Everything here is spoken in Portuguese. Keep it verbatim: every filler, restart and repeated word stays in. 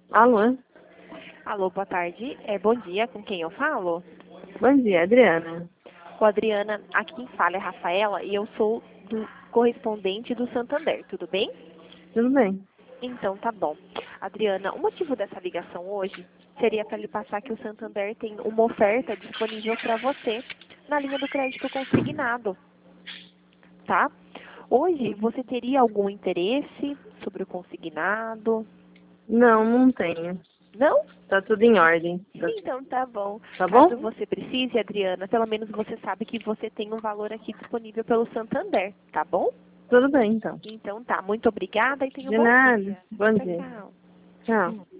Alô? Alô, boa tarde. É, bom dia, com quem eu falo? Bom dia, Adriana. O Adriana, aqui quem fala é Rafaela e eu sou do correspondente do Santander, tudo bem? Tudo bem? Então tá bom. Adriana, o motivo dessa ligação hoje seria para lhe passar que o Santander tem uma oferta disponível para você na linha do crédito consignado, tá? Hoje você teria algum interesse sobre o consignado? Não, não tenho. Não? Tá tudo em ordem. Então tá bom. Tá Caso bom? você precise, Adriana, pelo menos você sabe que você tem um valor aqui disponível pelo Santander, tá bom? Tudo bem, então. Então tá, muito obrigada e tenha um De bom nada. dia. Bom Tchau, dia. tchau. Tchau.